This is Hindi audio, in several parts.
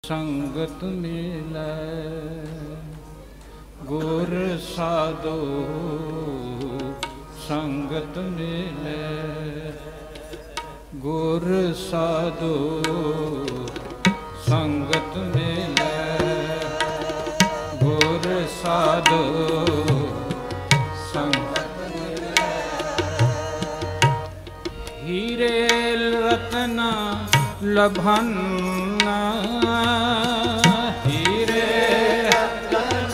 संगत मिलै गुर साधु संगत मिलै गुर साधु संगत मिलै गुर साधु संगत मिलै। हीरे रतन लभन हीरे रतन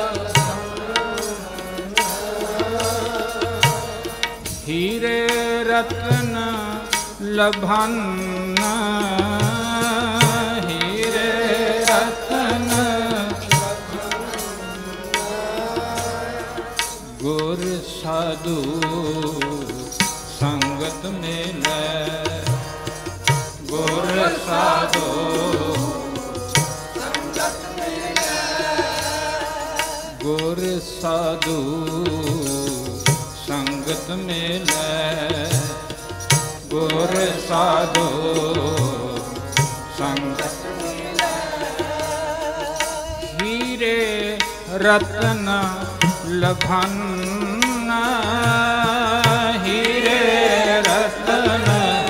हीरे रतन लभन हीरे रतन गुर साधु संगत मिलै गुर साधु संगत मिलै गुर साधु संगत मिलै गुर साधु संगत मिलै। हीरे रतन लभन हीरे रतन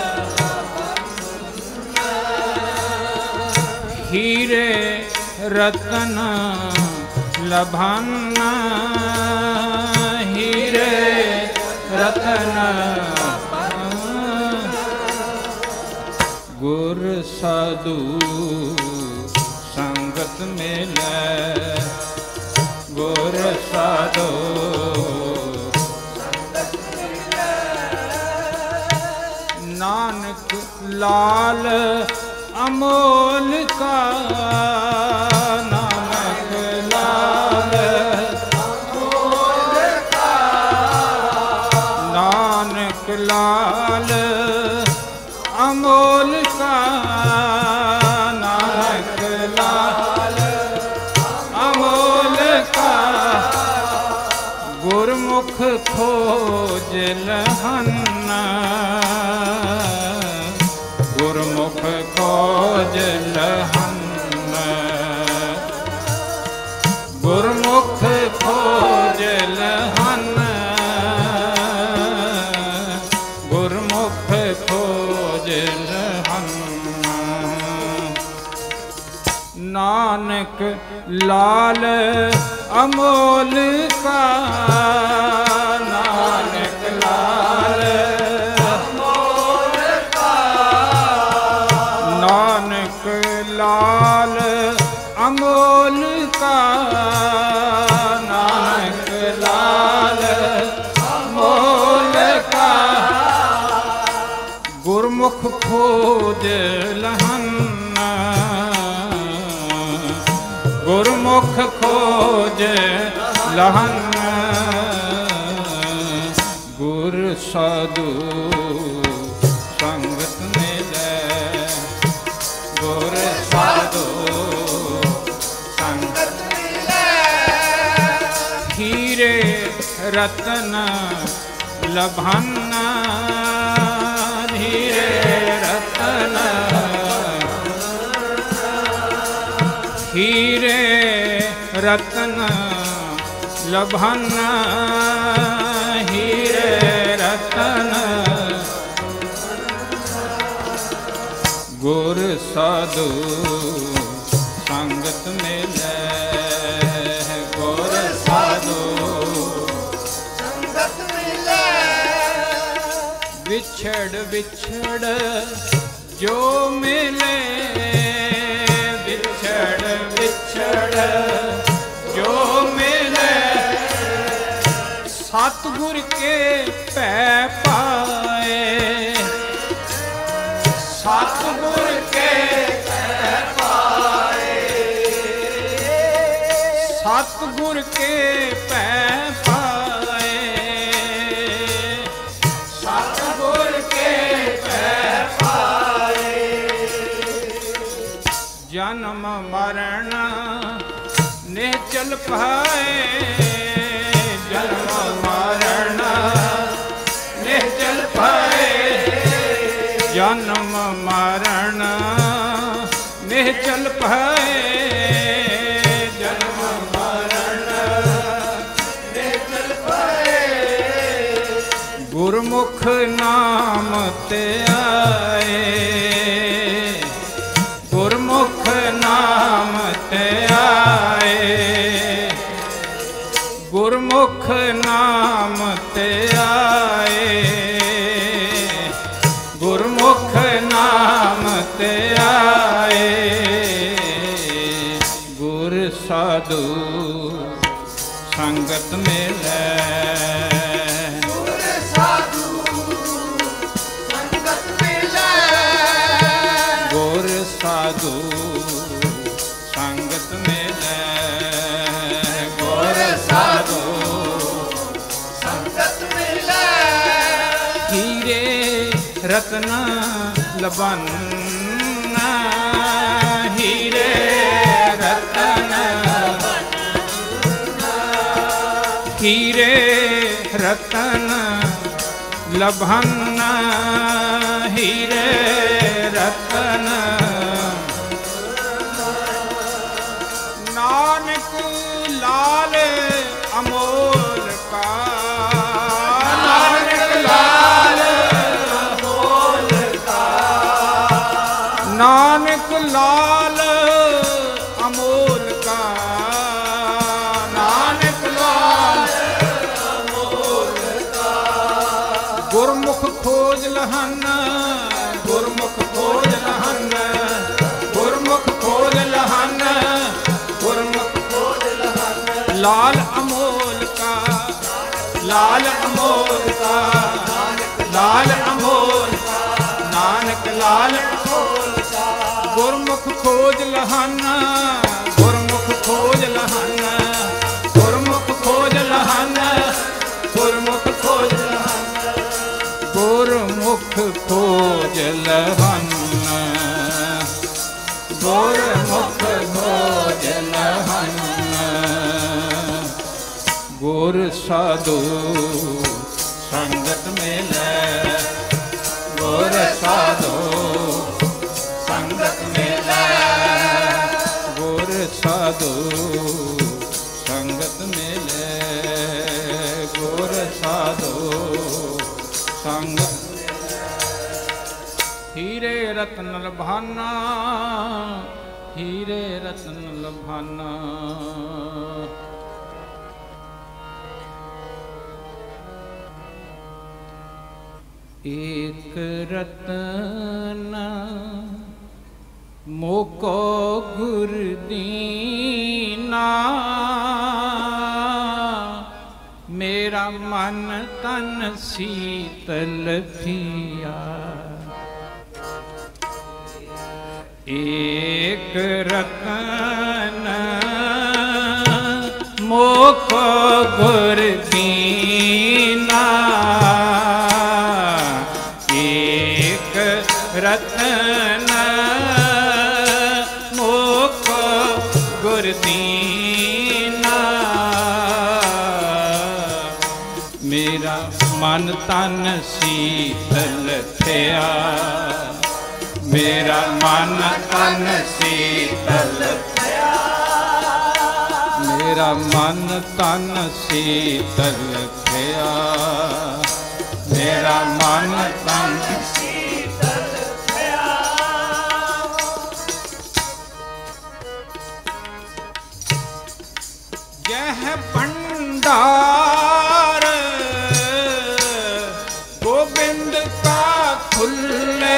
हीरे रतन लभन हीरे रतन गुर साधु संगत मिलै गुर साधु संगत मिलै। नानक लाल अमोल का नानक लाल अमोल का नानक लाल अमोल का नानक लाल अमोल का गुरमुख खोज लहन्ना गुरमुख खोज लहन गुरमुख खोज लहन गुरमुख खोज लहन। नानक लाल अमोल का नानक लाल नानक लाल अमोल का नानक लाल अमोल का गुरमुख खोज लहन गुरमुख खोज लहन गुर साधु संगत मिलै गुर साधु संगत मिलै। हीरे रतन लभन हीरे रतन हीरे रतन लभन हीरे रतन गुर साधु संगत मिलै गुर साधु संगत मिलै। बिछड़ बिछड़ जो मिले बिछड़ बिछड़ जो मिले सतगुर के पै पाए सतगुर के पै पाए सतगुर के पै पाए सतगुर के पै पाए। जन्म मरण निश्चल पाए जन्म मरण निश्चल पाए जन्म मरण निश्चल निश्चल पाए जन्म मरण निश्चल पाए गुरमुख नाम ते आए गुरमुख नाम ते आए गुरमुख नाम ते आए गुरमुख नाम ते आए गुर साधु संगत मिलै गुर साधु संगत मिलै गुर साधु संगत मिलै गुर साधु संगत मिलै हीरे रत्न लबन हीरे रतन हीरे रतन लभन हीरे रतन नानक लाल अमोल का नानक लाल अमोल का नानक लाल अमोल का नानक लाल अमोल का गुरमुख खोज लहन गुरमुख खोज लहन गुरमुख खोज लहन गुरमुख खोज लहन लाल अमोल का लाल अमोल का लाल अमोल का नानक लाल अमोल का गुरमुख खोज लहन गुरमुख खोज लहन गुरमुख खोज लहन गुरमुख खोज लहन गुरमुख खोज लहन गुरमुख खोज लहन गुर साधु संगत मिलै गुर साधु संगत मिलै गुर साधु संगत मिलै गुर साधु संगत हीरे रत्न लभाना हीरे रत्न लभाना एक रतन मोको गुर दीना मेरा मन तन शीतल पिया एक रतन मोको गुर दीना एक रतन मोको गुर दीना मेरा मन तन शीतल थिया मेरा मन तन शीतल थिया मेरा मन तन शीतल थिया मेरा मन तन शीतल थिया यह भंडार गोविंद का खुले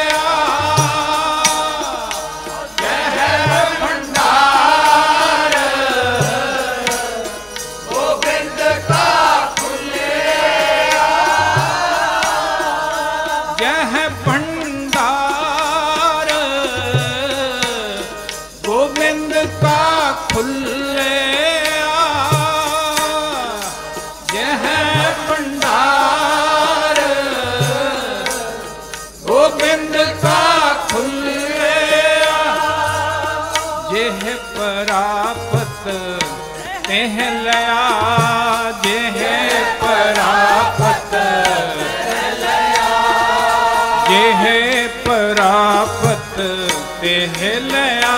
परापत तेह लया जेह परापत जेह परापत तेह लया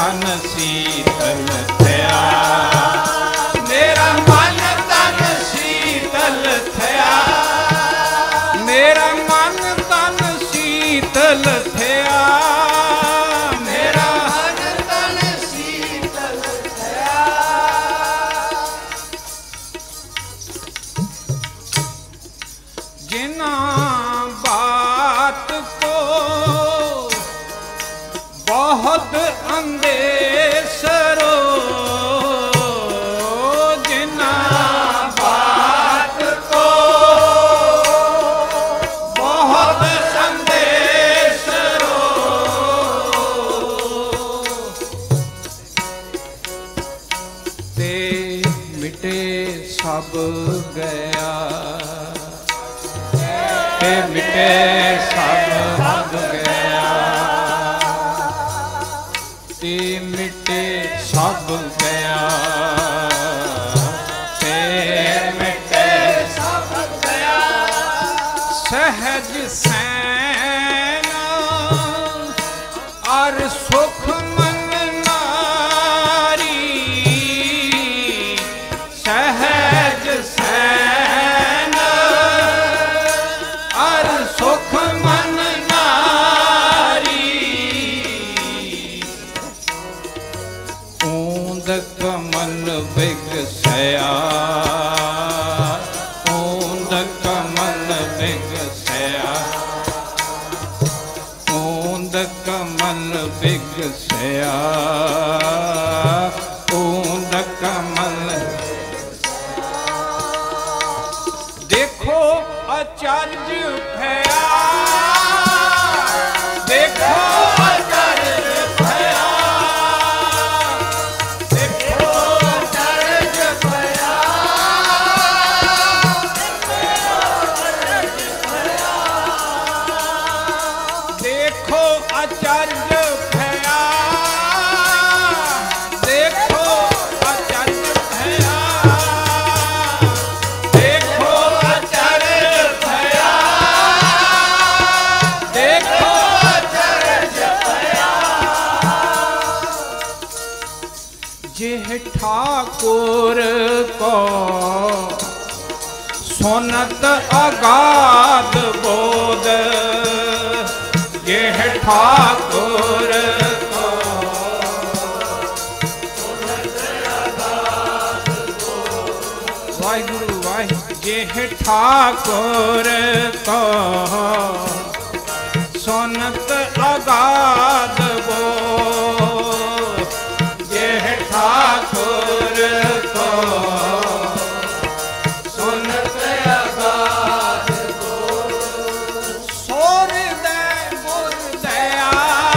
तन शीतल थया, मेरा मन तन शीतल थया, मेरा मन तन शीतल थया, मेरा मन तन शीतल थया। जिना बात को बहुत अंदेशरो, जिना बात को बहुत अंदेशरो, ते मिटे सब गया, ते मिटे सब गया, ते मिटे सब गया, ते मिटे सब गया। सहज सैन और सुख मन नारी, सहज सैन और सुख मन नारी, ऊंद कमल विगसया, ऊंद कमल विगसया, ऊंद कमल विगसया, ऊंद कमल। देखो आचार्य भया, देखो आचार्य भया, देखो आचार्य भया, देखो आचार्य भया, देखो आचार्य भया, देखो आचार्य भया, देखो आचार्य भया। जेह ठाकुर को सुनत अगाध बोध, जेह ठाकुर को सुनत अगाध बोध, वाहिगुरु वाहिगुरु। जेह ठाकुर को सुनत अगाध बोध, जेह ठाकुर को सुनत अगाध बोध। सोर दे गुर दया,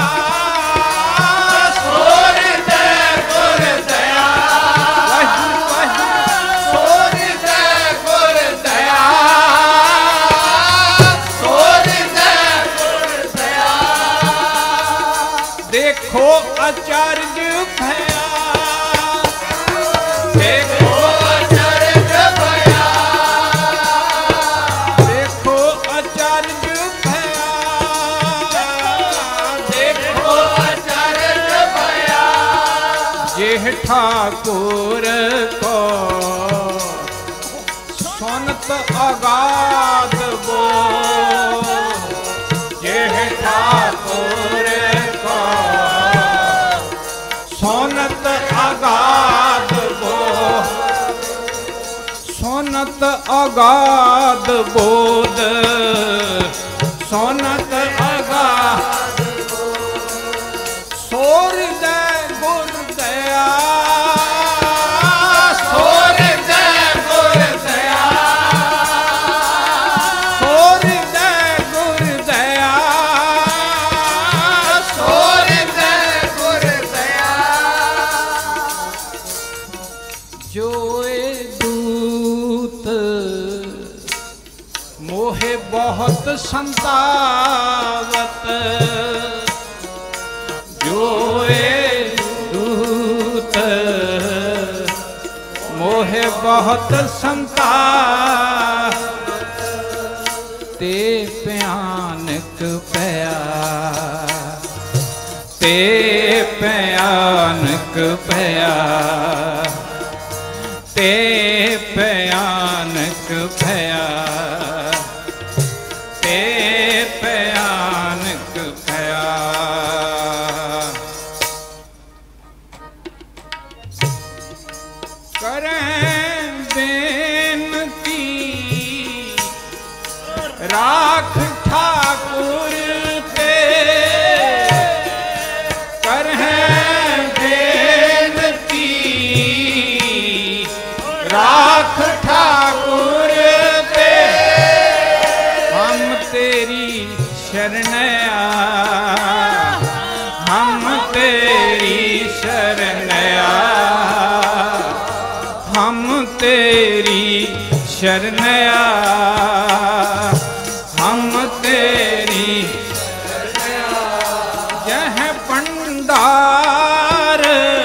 सोर दे गुर दया, सोर दे गुर दया, सोर दे गुर दया। देखो आचार्य भया, देखो आचार्य भया, देखो आचार्य भया, देखो आचार्य भया। जेह ठाकुर को सुनत अगाध बोध, जेह ठाकुर को सुनत अगाध बोध, सुनत अगाध बोध, सुनत अगाध बोध। सोर दे गुर दया, सोर दे गुर दया, सोर दे गुर दया, सोर दे गुर दया। जोए दूत मोहे बहुत संतावत, जोए दूत मोहे बहुत संतावत, ते भयानक पया, ते भयानक भयानक भया, ते भयानक भया, ते भयानक भया। करें बेनती राख ठाकुर ते, करें बेनती राख ठाकुर ते, हम तेरी शरण आए, हम तेरी शरण आए, हम तेरी शरण आए, हम तेरी यह भंडार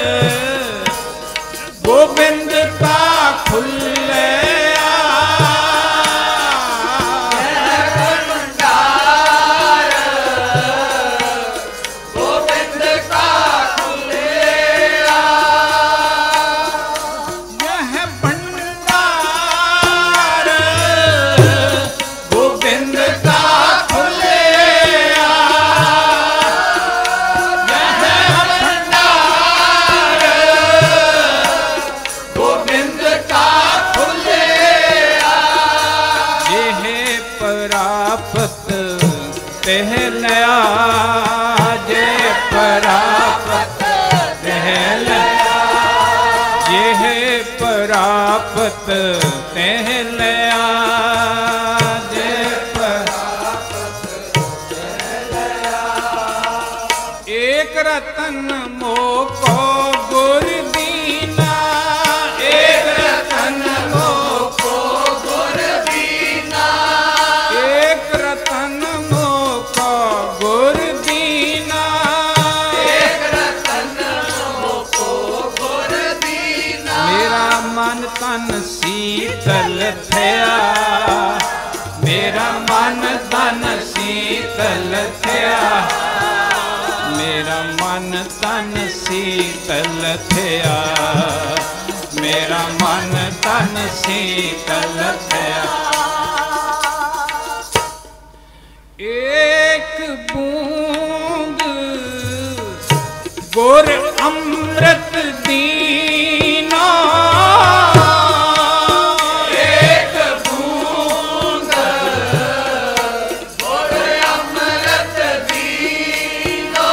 गोविंद का खुले प्राप्त तेह लया, जे प्राप्त तेह लया। एक रतन मोको गुर दीना, एक रतन मोको गुर दीना, एक रतन मोको गुर दीना, एक रतन मोको गुर दीना। मेरा मन तन शीतल थया, मेरा मन तन शीतल थया, मेरा मन तन शीतल थया, मेरा मन तन शीतल थया। एक बूंद गुर अमृत दीना, एक बूंद गुर अमृत दीना,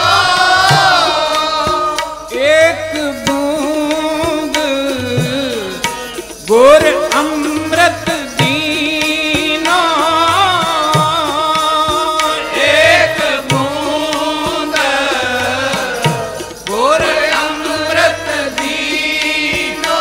एक बूंद गुर अमृत दीना, एक बूंद गुर अमृत दीना।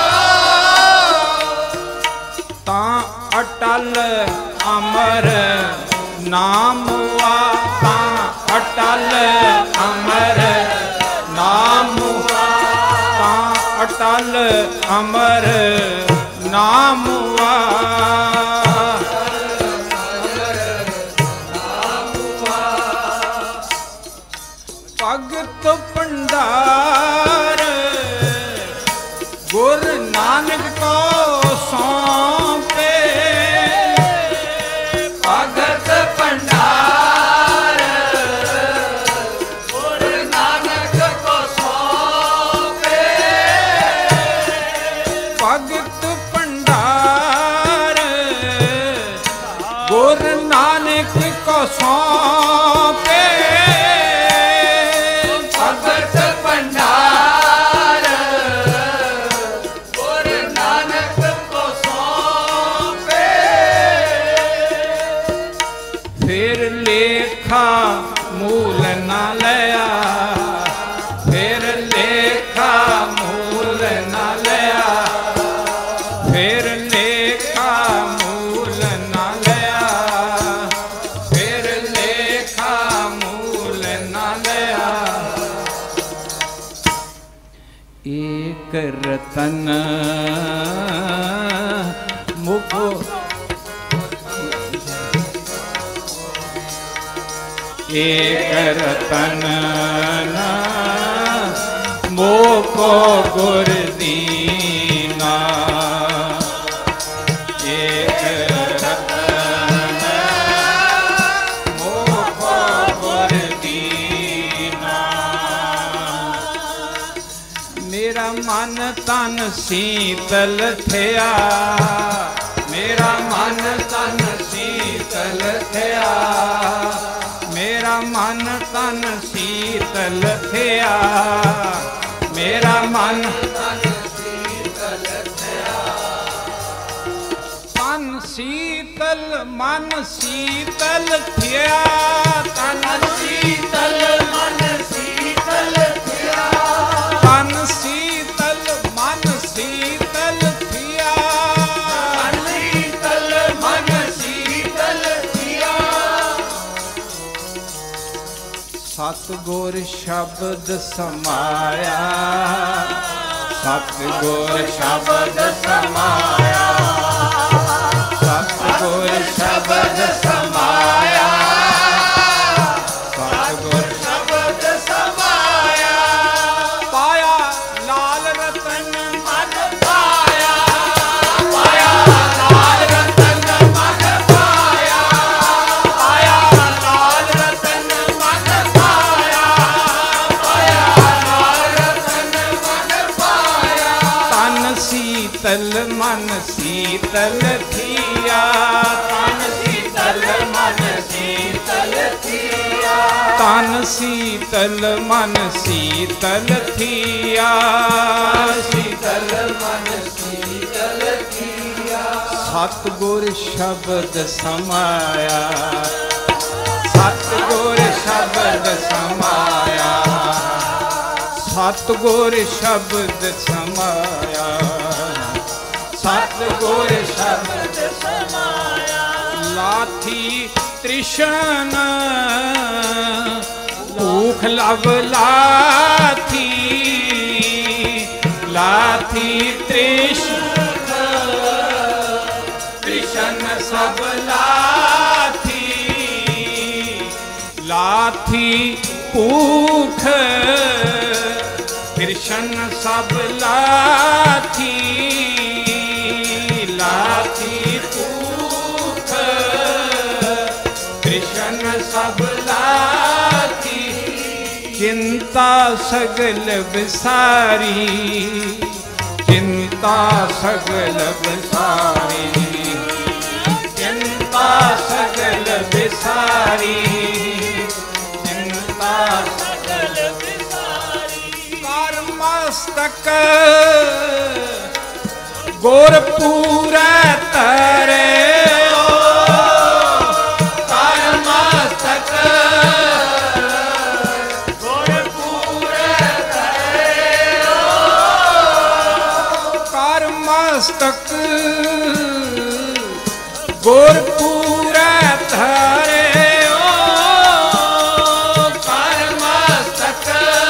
तां अटल अमर नाम वा, तां अटल अमर नाम वा, तां अटल अमर नाम वा। भगत भंडार गुर नानक को सौंपे, भगत भंडार गुर नानक को सौंपे, भगत भंडार गुर नानक को सौंपे, भगत भंडार गुर नानक को सौंपे। फिर लेखा मूल न लया, फिर लेखा मूल न लया, फिर लेखा मूल न लया, फिर लेखा मूल न लया। एक रतन मुको, एक रतन मोको गुर दीना। एक रतन मोको गुर दीना। मेरा मन तन शीतल थिया, मेरा मन तन शीतल थिया, मेरा मन तन शीतल थिया, मेरा मन तन शीतल थिया। तन शीतल मन शीतल थिया, तन शीतल मन शीतल थिया, तन शीतल मन शीतल थिया, तन शीतल मन शीतल थिया। सतगुर शब्द समाया, सतगुर शब्द समाया, सतगुर शब्द समाया, सतगुर शब्द समाया। पाया लाल रतन मन पाया, पाया लाल रतन मन पाया, पाया लाल रतन मन पाया, पाया लाल रतन मन पाया। तन शीतल मन शीतल थिया, तन शीतल मन शीतल थिया, तन शीतल मन शीतल थिया, शीतल मन शीतल थिया। सतगुर शब्द समाया, सतगुर शब्द समाया, सतगुर शब्द समाया, सतगुर शब्द समाया। लाथी तृष्ण भूख लव लाथी, लाथी तृष्ण तृष्ण सब लाथी, लाथी भूख तृष्ण सब लाथी, लाथी भूख तृष्ण सब लाथी। चिंता सगल विसारी, चिंता सगल विसारी, चिंता सगल विसारी, चिंता सगल विसारी। कर मस्तक गुरपुरै तरे, कर मस्तक गुरपुरै तरे, कर मस्तक गुरपुरै तरे, कर मस्तक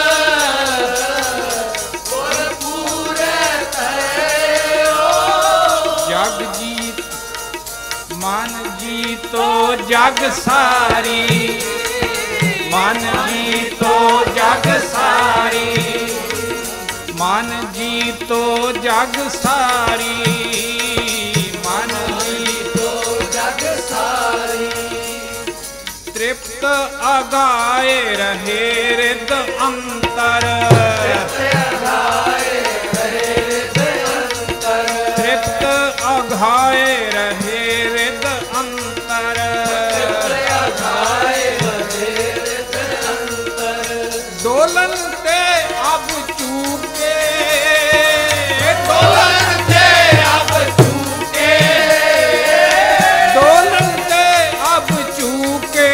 गुरपुरै तरे। जग जीत मन जीतो जग सारी, मन जीतो जग सारी, मन जीतो जग सारी, मन जीतो जग सारी। तृप्त अगाए रहे रिद अंतर, तृप्त अघाए रहे रिद अंतर, डोलन ते अब चूके, डोलन ते अब चूके, डोलन ते अब चूके,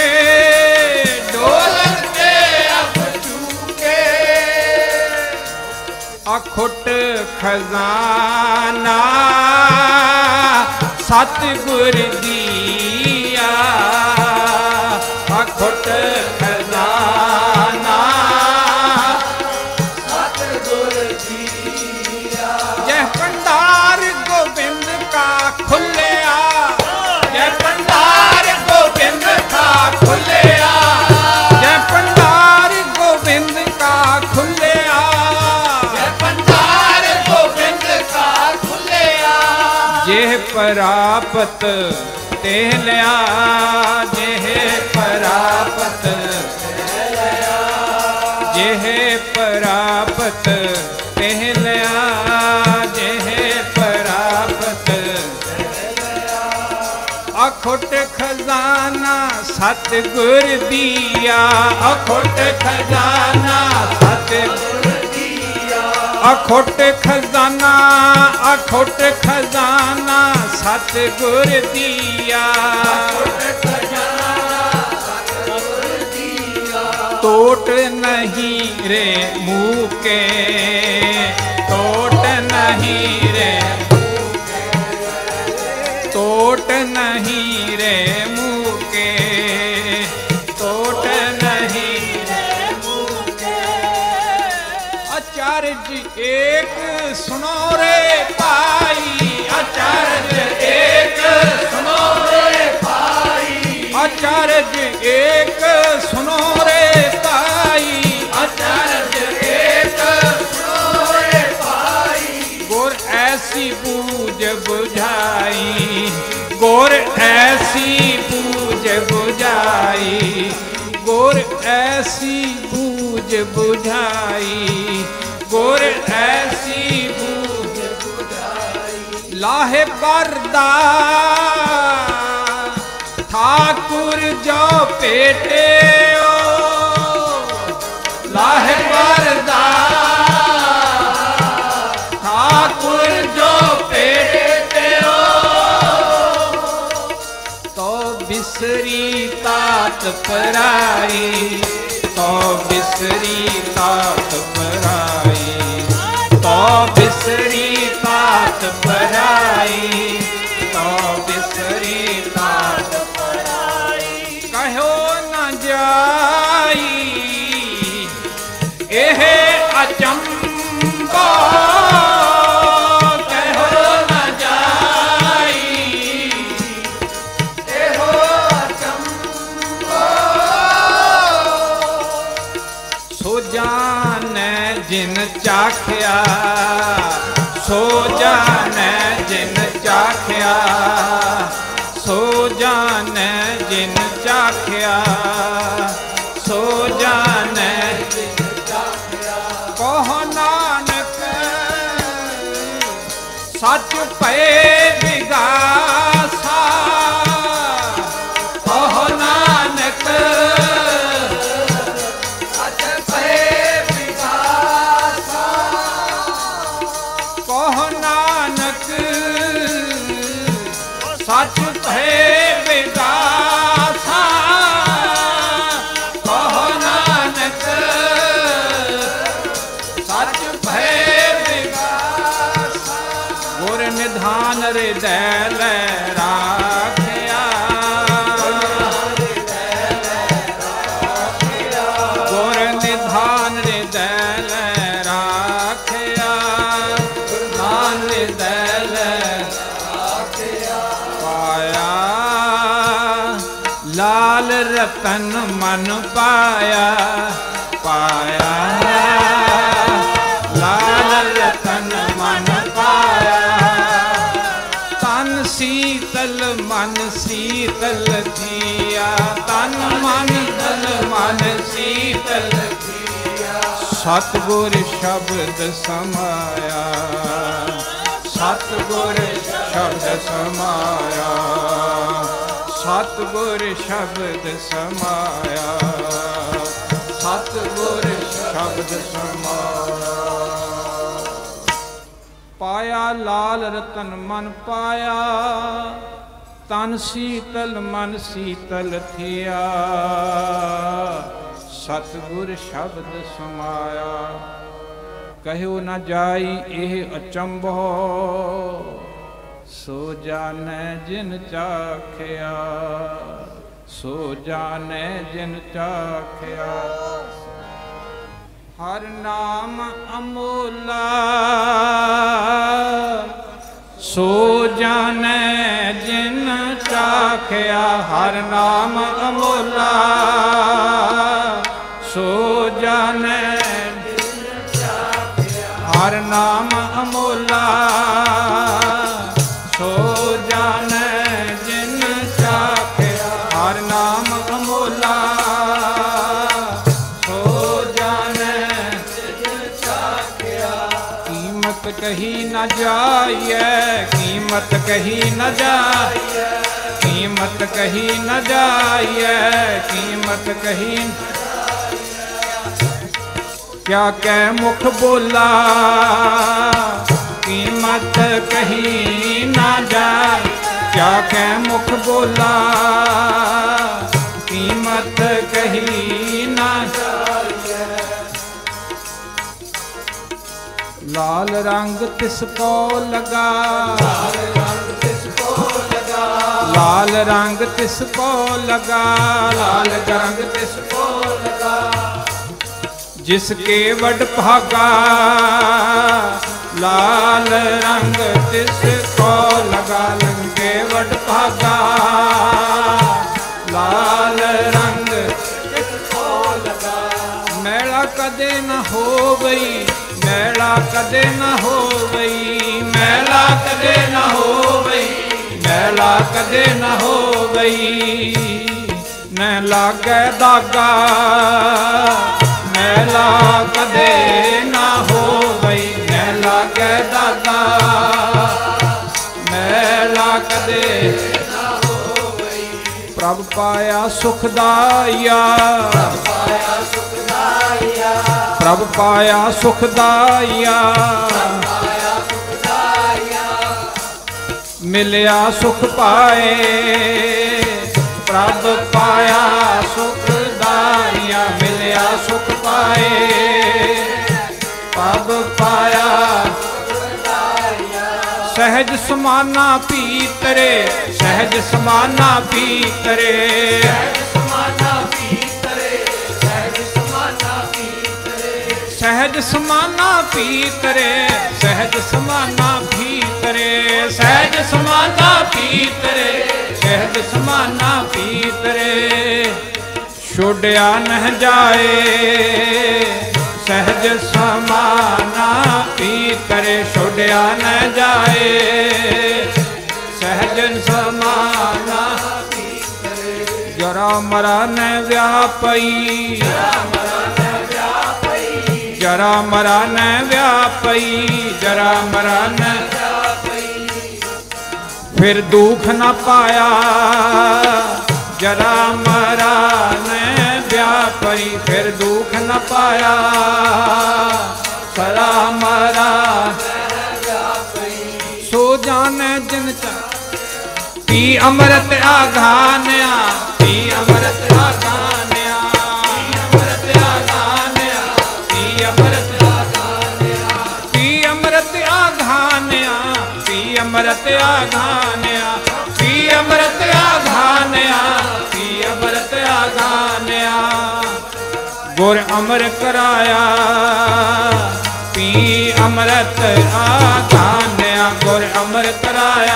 डोलन ते अब चूके। अखुट खजाना सतगुर दिया, अखुट खजाना सतगुर दिया। जय भंडार गोविंद का खुलिया, जय भंडार गोविंद का खुलिया, जय भंडार गोविंद का खुलिया, जेह परापत तेह लिया, जेह परापत जेह परापत तेह लिया, जेह परापत अखुट खजाना सतगुर दिया, अखुट खजाना सतगुर दिया, अखुट खजाना, अखुट खजाना सतगुर दिया, टोट नहीं रे मुँह के, टोट नहीं रे, टोट नहीं रे मुँह के, टोट नहीं रे मुँह के। आचार्य एक सुनो रे पाई, आचार्य एक सुनो रे पाई, आचार्य एक सुनो रे पाई, आचार्य एक सुनो रे पाई। गुर ऐसी बूझ बुझाई, गुर ऐसी बूझ बुझाई, गुर ऐसी बूझ बुझाई, गुर ऐसी बूझ बुझाई। लाहे बरदा ठाकुर जो पेटे ओ, लाहे बरदा ठाकुर जो पेटे ओ, तो बिसरी तात पराई, तो बिसरी तात पराई, तो बिसरी तात पराई, तो बिसरी तात पराई। कहो न जाई एह अचंबा, कहो न जाई एह अचंबा। सो जाने जिन चाखिया, सो जाने जिन चाखिया, सो जाने जिन चाखिया, सो जाने जिन चाखिया। कहो नानक सच पे दिगासा, कहो नानक सच पे दिगासा, कहो नानक सच पे विदासा, कहो नानक सच पे विदासा। गुर निधान हृदय लै राखिया, गुर निधान हृदय लै राखिया, निधान हृदय लै पाया। लाल रतन मन पाया, पाया लाल रतन मन पाया। तन शीतल मन शीतल थिया, तन मन तन मन शीतल थिया। सतगुर शब्द समाया, सतगुर शब्द समाया, सतगुर शब्द समाया, सतगुर शब्द समाया। पाया लाल रतन मन पाया, तन शीतल मन शीतल थिया। सतगुर शब्द समाया, कहो न जाई एह अचंभो। सो जाने जिन चाखिया, सो जाने जिन चाखिया। हर नाम अमोला, सो जाने जिन चाखिया। हर नाम अमोला, सो जाने जिन चाखिया। हर नाम अमोला, सो कीमत कही न जाइए, कीमत कही न जाइए, कीमत कही न जाइए, कीमत कही न क्या कह मुख बोला, कीमत कही न जाए, क्या कह मुख बोला, कीमत कही न जाए। लाल रंग तिसको लगा, लाल रंग तिसको लगा, लाल रंग तिसको लगा, लाल रंग तिसको लगा, जिसके वड भागा, लाल रंग तिसको लगा, लंके वड भागा, लाल रंग तिसको लगा। मैला कदे न हो गई, मैला कदे न हो गई, मैला कदे न हो गई, मैला कदे न हो गई, न लागे दागा, मैला कदे ना हो गई, मैला के दादा, मैला कदे ना हो गई। प्रभ पाया सुखदाया, प्रभ पाया सुखदाया, प्रभ पाया सुखदाया, पाया सुखदाया, मिलया सुख पाए, प्रभ पाया सुखदाया, मिलया सुख पाए, प्रभ पाया सहज समाना पीतरे, सहज समाना पीतरे, सहज समाना पीतरे, सहज समाना पीतरे, सहज समाना पीतरे, सहज समाना पीतरे, सहज समाना पीतरे, सहज समाना पीतरे, छोड़या न जाए, सहज समाना पीतरे, छोड़या न जाए, सहज समाना पीतरे, जरा मरा न व्यापई, जरा मरा न व्यापई, जरा मरा न व्यापई, फिर दुख न पाया, जरा मरा न व्यापई, फिर दुख न पाया, सरा मरा सो जाने जिन चा पी अमृत आघान्या, पी अमृत आघान्या, अमृत आघान्या, पी अमृत आघान्या, पी अमृत आघान्या, पी अमृत आघान्या, पी अमृत आघान्या, पी अमृत आघान्या, गुर अमर कराया, पी अमृत आघान्या, गुर अमर कराया,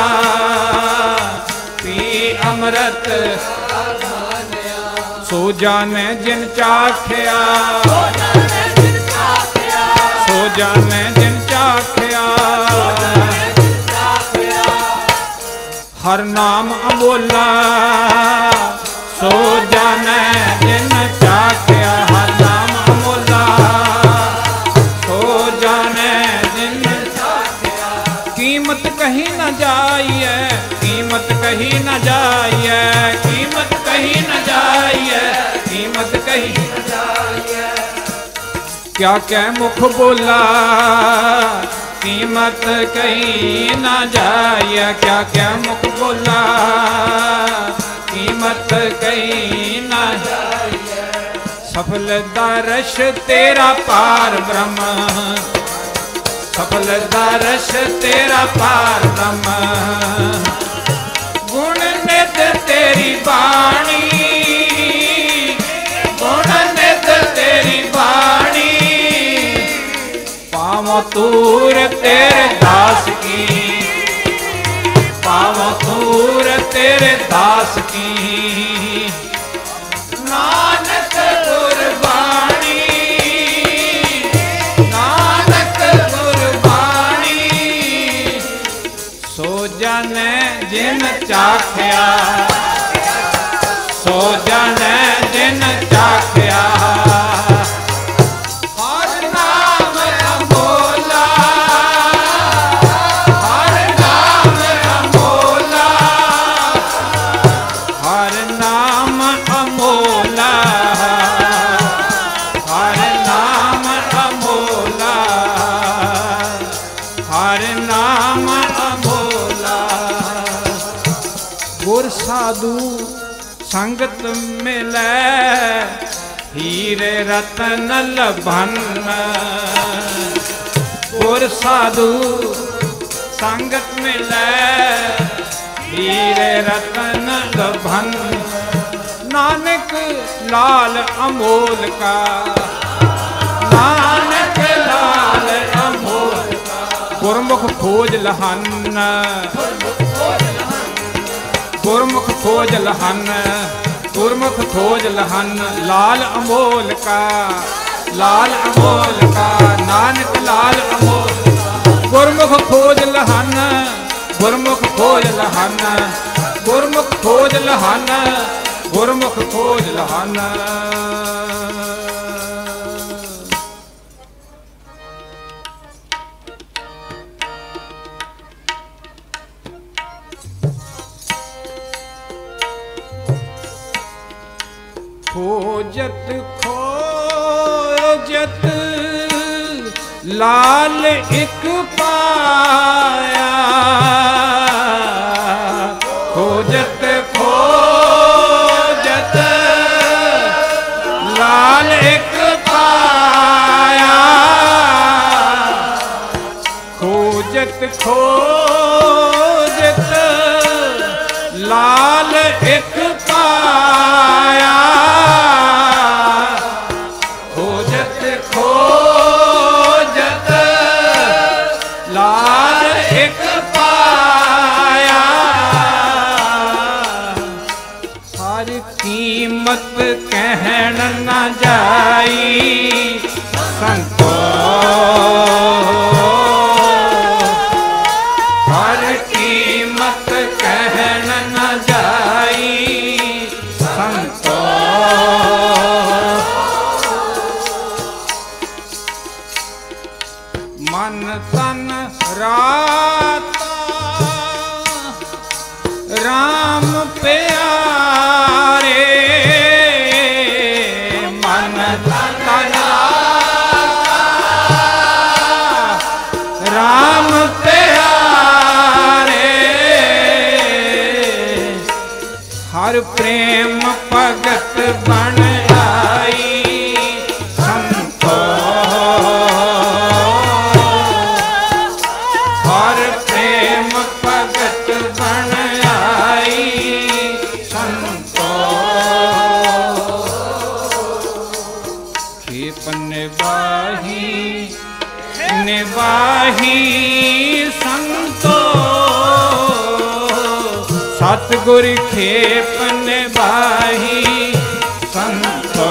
पी अमृत आघान्या, सो जाने जिन चाख्या, सो जाने जिन चाख्या, सो जाने जिन चाख्या, हर नाम अमोला, सो जाने जिन चाख्या, हर नाम अमोला, सो जाने जिन चाख्या, कीमत कहीं न जाइए, कीमत कहीं न जाइए, कीमत कहीं न जाइए, कीमत कहीं न जाइए, क्या क्या मुख बोला, कीमत कहीं न जाइए, क्या क्या मुख बोला, कीमत कहीं न जाइए, सफल दर्श तेरा पार ब्रह्म, सफल दर्श तेरा पार ब्रह्म, गुण नित तेरी बाणी, गुण नित तेरी बाणी, पावो तूर तेरे दास की, पावो तूर तेरे दास की, नानक गुरबाणी, नानक गुरबाणी, सो जाने जिन चाख्या, सो जाने जिन चाख्या, हर नाम अमोला, हर नाम अमोला। गुर साधु संगत मिलै हीरे रतन लभन। गुर साधु संगत मिलै हीरे रतन लभन। नानक लाल अमोल का, नानक लाल अमोल का। गुरमुख खोज लहन, गुरमुख खोज लहन, गुरमुख खोज लहन। लाल अमोल का, लाल अमोल का, नानक लाल अमोल का। गुरमुख खोज लहन, गुरमुख खोज लहन, गुरमुख खोज लहन, गुरमुख खोज लहन। खोजत खोजत लाल एक पाया। खोजत खोजत लाल एक पाया। खोजत खोजत लाल एक पाया। खोजत खोजत लाल एक पाया। हर कीमत कहन न जाई संतो। हर कीमत कहन न जाई संतो। मन तन राता राम प्यारे। मन तन राम प्यारे। हर प्रेम भगत बन आई संतो। हर प्रेम भगत बन आई संतो। खेप निबाही निबाही संतो। सतगुर खेप निबाही संतो।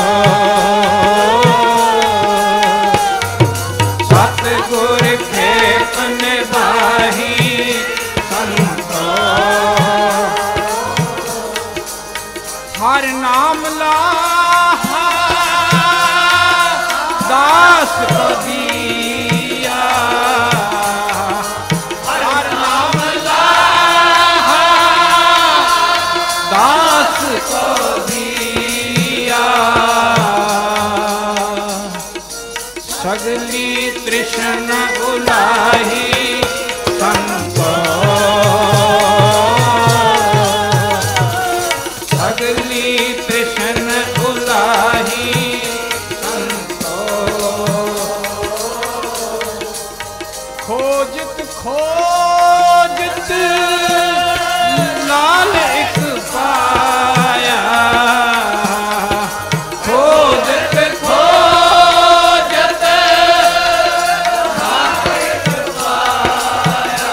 सतगुर खेप निबाही संतो। हर नाम लाहा दास को दिया। हर नाम लाहा दास को दिया। सगली तृष्णा उलाही संतो। सगली तृष्णा उलाही संतो। खोजत खोजत लाल एक पाया। खोजत खोजत लाल एक पाया।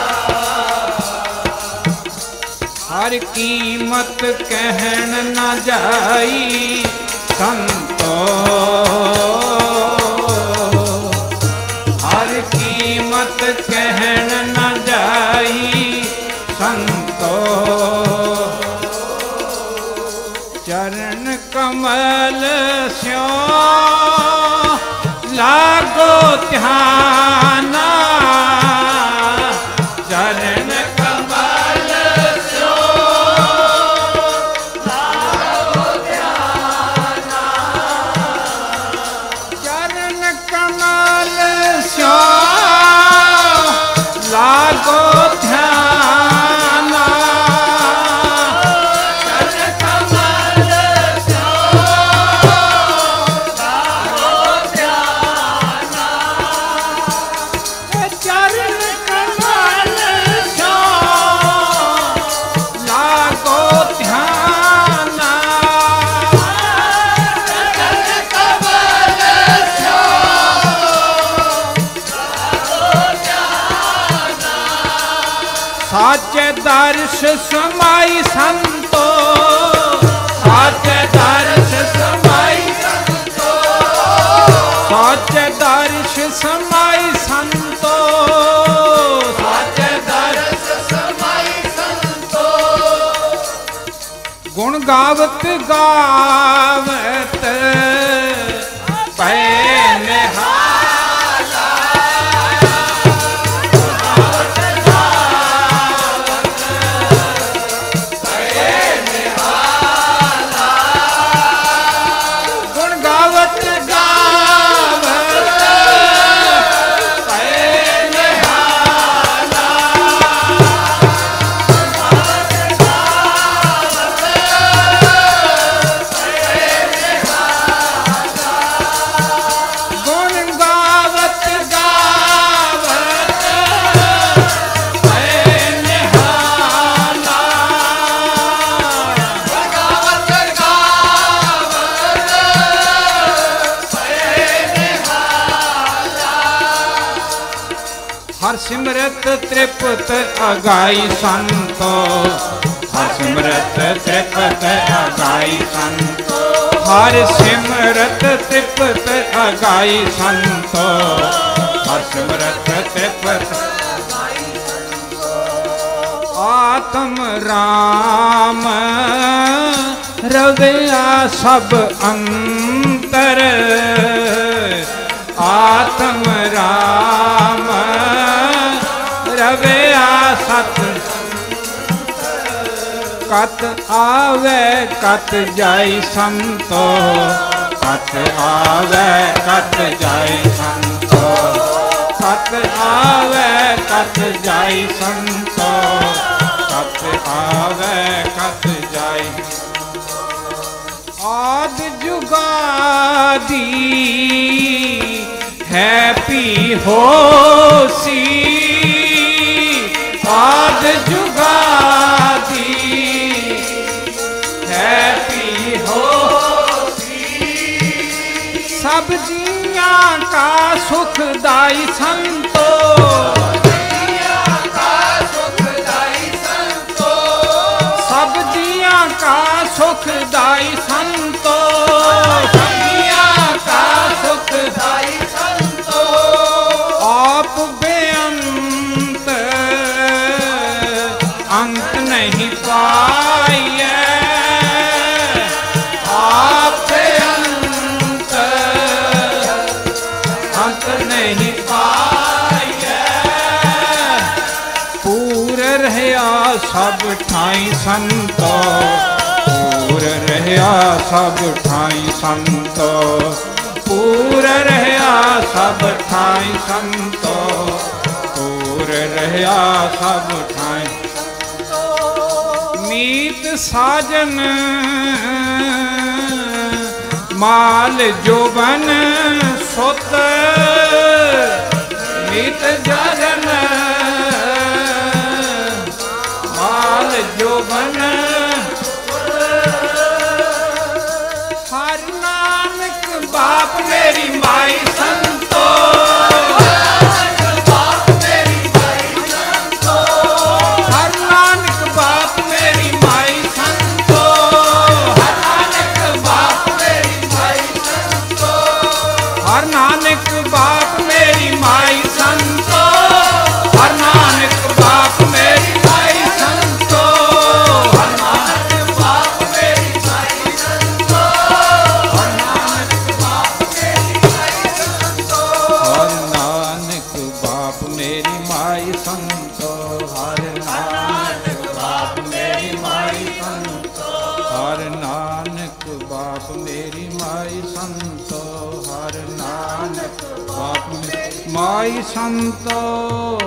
हर कीमत कहन न जाई संतो। हर कीमत कहन न जाई संतो। चरण कमल स्यो लागो ध्याना। चरण कमल स्यो लागो ध्याना। चरण कमल स्यो लागो ध्याना साचे दर्श समाई संतो साचे दर्श समाई संतो साचे दर्श समाई संतो साचे दर्श समाई संतो गुण गावत गावत पै निहाल हर सिमरत त्रिपत अगाई संतो हर सिमरत त्रिपत अगाई संतो हर सिमरत त्रिपत अगाई संतो हर सिमरत त्रिपत आत्म राम रविया सब अंतर आत्म राम रविया सत कत आवे कत जाई संतो कत आवे कत जाई संतो कत आवे कत जाई संतो कत आवे कत जाई आद जुगादी है पी होसी आद जुगादी है पी होसी सब जियां का सुखदाई संतो सब जियां का सुखदाई संतो सब जियां का सुखदाई संतो आप बेअंत अंत नहीं पाइए आप अंत अंत नहीं पाइए पूर रहया सब ठाई संतो पूर रहया सब ठाई संतो पूर रहया सब ठाई संतो पूर रहया सब ठाई मीत साजन माल जोबन सुत मीत जाजन माल जोबन हर नानक बाप मेरी माई संतो माई संतो